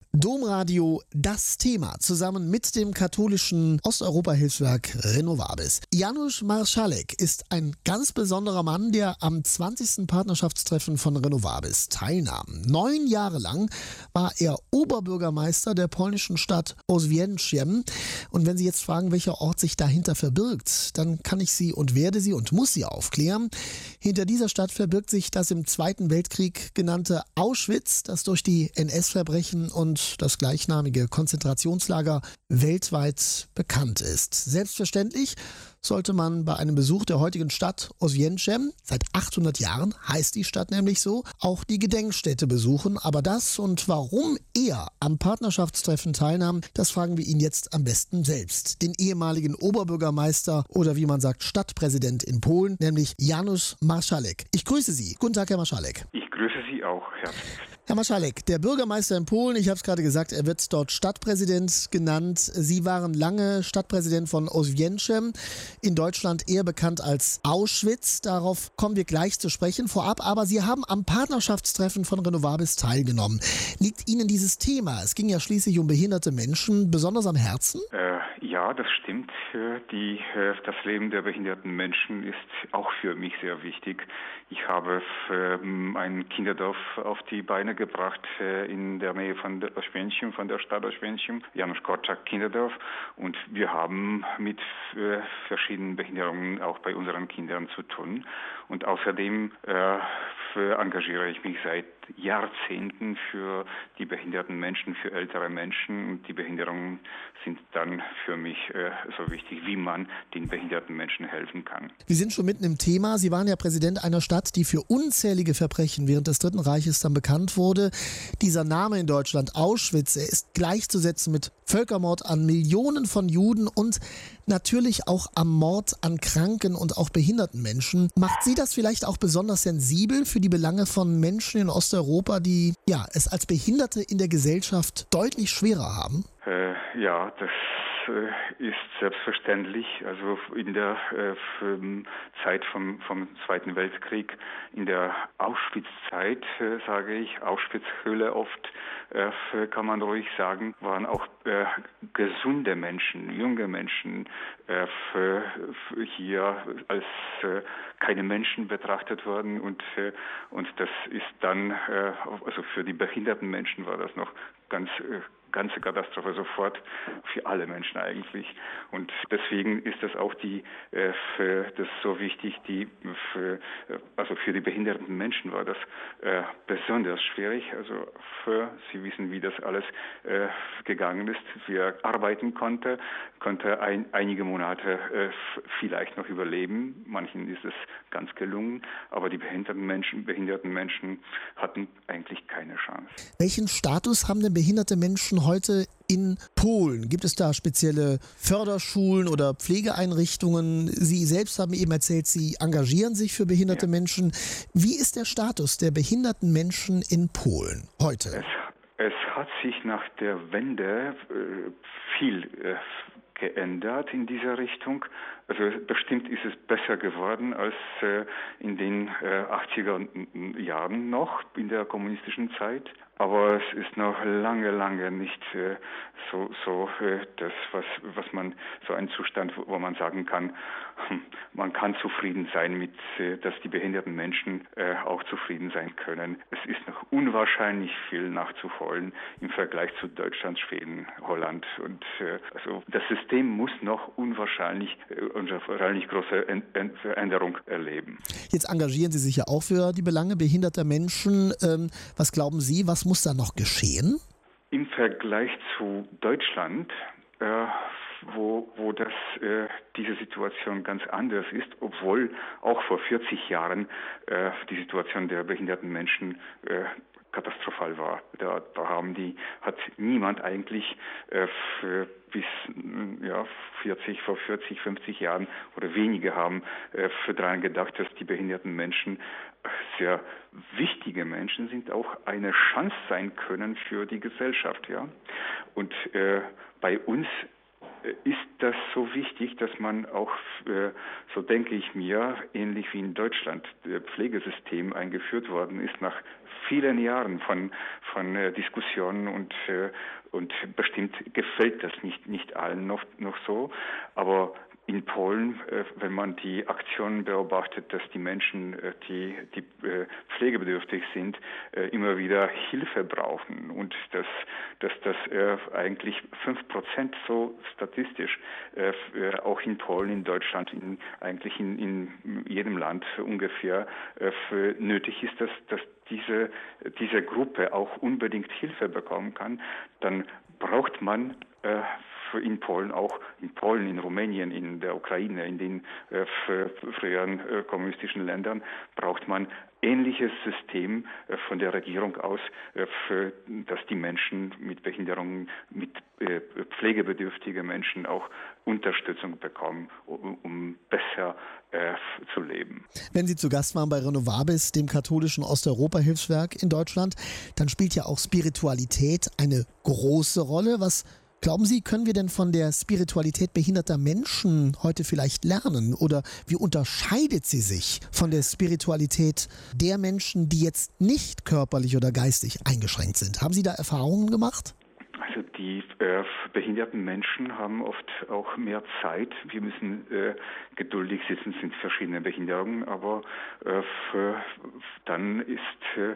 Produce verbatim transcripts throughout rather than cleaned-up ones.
Domradio, das Thema, zusammen mit dem katholischen Osteuropa-Hilfswerk Renovabis. Janusz Marszalek ist ein ganz besonderer Mann, der am zwanzigsten Partnerschaftstreffen von Renovabis teilnahm. Neun Jahre lang war er Oberbürgermeister der polnischen Stadt Oswiecim. Und wenn Sie jetzt fragen, welcher Ort sich dahinter verbirgt, dann kann ich Sie und werde Sie und muss Sie aufklären. Hinter dieser Stadt verbirgt sich das im Zweiten Weltkrieg genannte Auschwitz, das durch die N S-Verbrechen und das gleichnamige Konzentrationslager weltweit bekannt ist. Selbstverständlich sollte man bei einem Besuch der heutigen Stadt Oswiecim, seit achthundert Jahren heißt die Stadt nämlich so, auch die Gedenkstätte besuchen. Aber das und warum er am Partnerschaftstreffen teilnahm, das fragen wir ihn jetzt am besten selbst. Den ehemaligen Oberbürgermeister oder wie man sagt Stadtpräsident in Polen, nämlich Janusz Marszalek. Ich grüße Sie. Guten Tag, Herr Marszalek. Ich grüße Sie auch herzlich. Herr Marszalek, der Bürgermeister in Polen, ich habe es gerade gesagt, er wird dort Stadtpräsident genannt. Sie waren lange Stadtpräsident von Oswiecim, in Deutschland eher bekannt als Auschwitz. Darauf kommen wir gleich zu sprechen. Vorab aber, Sie haben am Partnerschaftstreffen von Renovabis teilgenommen. Liegt Ihnen dieses Thema, es ging ja schließlich um behinderte Menschen, besonders am Herzen? Äh, ja, das stimmt. Die, das Leben der behinderten Menschen ist auch für mich sehr wichtig. Ich habe ein Kinderdorf auf die Beine gebracht in der Nähe von der Oświęcim, von der Stadt Oświęcim, Janusz Korczak Kinderdorf, und wir haben mit verschiedenen Behinderungen auch bei unseren Kindern zu tun. Und außerdem äh, engagiere ich mich seit Jahrzehnten für die behinderten Menschen, für ältere Menschen. Und die Behinderungen sind dann für mich äh, so wichtig, wie man den behinderten Menschen helfen kann. Wir sind schon mitten im Thema. Sie waren ja Präsident einer Stadt, die für unzählige Verbrechen während des Dritten Reiches dann bekannt wurde. Dieser Name in Deutschland, Auschwitz, er ist gleichzusetzen mit Völkermord an Millionen von Juden und natürlich auch am Mord an kranken und auch behinderten Menschen. Macht Sie das vielleicht auch besonders sensibel für die Belange von Menschen in Osteuropa, die ja es als Behinderte in der Gesellschaft deutlich schwerer haben? Äh, ja, das ist selbstverständlich. Also in der äh, Zeit vom, vom Zweiten Weltkrieg, in der Auschwitz-Zeit, äh, sage ich, Auschwitz-Höhle oft, äh, kann man ruhig sagen, waren auch äh, gesunde Menschen, junge Menschen äh, für, für hier als äh, keine Menschen betrachtet worden, und, äh, und das ist dann, äh, also für die behinderten Menschen war das noch ganz äh, ganze Katastrophe sofort für alle Menschen eigentlich. Und deswegen ist das auch die, äh, für, das so wichtig, die, für, also für die behinderten Menschen war das äh, besonders schwierig. Also für, Sie wissen, wie das alles äh, gegangen ist. Wir arbeiten konnte, konnte ein, einige Monate äh, vielleicht noch überleben. Manchen ist es ganz gelungen, aber die behinderten Menschen, behinderten Menschen hatten eigentlich keine Chance. Welchen Status haben denn behinderte Menschen heute in Polen? Gibt es da spezielle Förderschulen oder Pflegeeinrichtungen? Sie selbst haben eben erzählt, Sie engagieren sich für behinderte ja. Menschen. Wie ist der Status der behinderten Menschen in Polen heute? Es, es hat sich nach der Wende äh, viel äh, geändert in dieser Richtung. Also bestimmt ist es besser geworden als äh, in den äh, achtziger Jahren noch, in der kommunistischen Zeit. Aber es ist noch lange, lange nicht äh, so, so äh, das, was, was man, so ein Zustand, wo man sagen kann, hm, man kann zufrieden sein mit, äh, dass die behinderten Menschen äh, auch zufrieden sein können. Es ist noch unwahrscheinlich viel nachzuholen im Vergleich zu Deutschland, Schweden, Holland. Und äh, also das System muss noch unwahrscheinlich, äh, unwahrscheinlich große Ent- Ent- Veränderung erleben. Jetzt engagieren Sie sich ja auch für die Belange behinderter Menschen. Ähm, was glauben Sie, was muss da noch geschehen? Im Vergleich zu Deutschland, äh, wo, wo das, äh, diese Situation ganz anders ist, obwohl auch vor vierzig Jahren äh, die Situation der behinderten Menschen äh, katastrophal war. Da, da haben die, hat niemand eigentlich äh, für bis ja, vierzig, vor vierzig, fünfzig Jahren oder wenige haben äh, für daran gedacht, dass die behinderten Menschen sehr wichtige Menschen sind, auch eine Chance sein können für die Gesellschaft. Ja? Und äh, bei uns ist das so wichtig, dass man auch, äh, so denke ich mir, ähnlich wie in Deutschland, das Pflegesystem eingeführt worden ist nach vielen Jahren von von äh, Diskussionen und äh, und bestimmt gefällt das nicht nicht allen noch noch so, aber in Polen, äh, wenn man die Aktionen beobachtet, dass die Menschen, äh, die, die äh, pflegebedürftig sind, äh, immer wieder Hilfe brauchen und dass, dass das äh, eigentlich fünf Prozent so statistisch äh, auch in Polen, in Deutschland, in, eigentlich in, in jedem Land ungefähr äh, für nötig ist, dass, dass diese, diese Gruppe auch unbedingt Hilfe bekommen kann, dann braucht man äh, in Polen, auch in Polen, in Rumänien, in der Ukraine, in den äh, früheren äh, kommunistischen Ländern, braucht man ähnliches System äh, von der Regierung aus, äh, für, dass die Menschen mit Behinderungen, mit äh, pflegebedürftigen Menschen auch Unterstützung bekommen, um, um besser äh, zu leben. Wenn Sie zu Gast waren bei Renovabis, dem katholischen Osteuropa-Hilfswerk in Deutschland, dann spielt ja auch Spiritualität eine große Rolle. Was glauben Sie, können wir denn von der Spiritualität behinderter Menschen heute vielleicht lernen? Oder wie unterscheidet sie sich von der Spiritualität der Menschen, die jetzt nicht körperlich oder geistig eingeschränkt sind? Haben Sie da Erfahrungen gemacht? Also die äh, behinderten Menschen haben oft auch mehr Zeit. Wir müssen äh, geduldig sitzen, es sind verschiedene Behinderungen, aber äh, für, dann ist äh,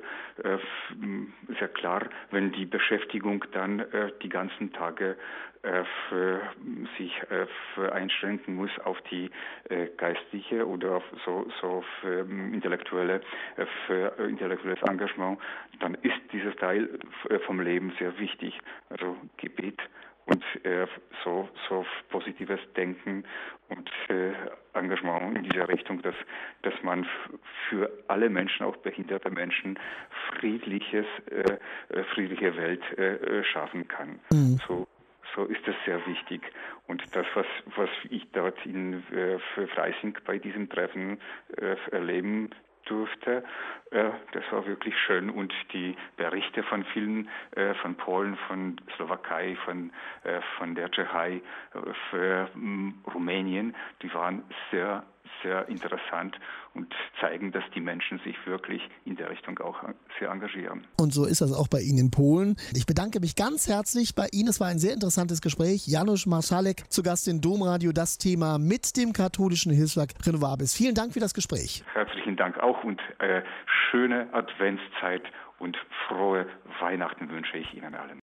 sehr klar, wenn die Beschäftigung dann äh, die ganzen Tage äh, für, sich äh, für einschränken muss auf die äh, geistliche oder auf so, so für, ähm, intellektuelle, äh, für äh, intellektuelles Engagement, dann ist dieses Teil äh, vom Leben sehr wichtig. Also Gebet und äh, so, so positives Denken und äh, Engagement in dieser Richtung, dass, dass man f- für alle Menschen, auch behinderte Menschen, friedliches, äh, äh, friedliche Welt äh, schaffen kann. Mhm. So So ist das sehr wichtig. Und das, was, was ich dort in äh, Freising bei diesem Treffen äh, erleben durfte, äh, das war wirklich schön. Und die Berichte von vielen, äh, von Polen, von Slowakei, von, äh, von der Tschechei, äh, für, ähm, Rumänien, die waren sehr, sehr interessant und zeigen, dass die Menschen sich wirklich in der Richtung auch sehr engagieren. Und so ist das auch bei Ihnen in Polen. Ich bedanke mich ganz herzlich bei Ihnen. Es war ein sehr interessantes Gespräch. Janusz Marszalek zu Gast in Domradio, das Thema mit dem katholischen Hilfswerk Renovabis. Vielen Dank für das Gespräch. Herzlichen Dank auch und äh, schöne Adventszeit und frohe Weihnachten wünsche ich Ihnen allen.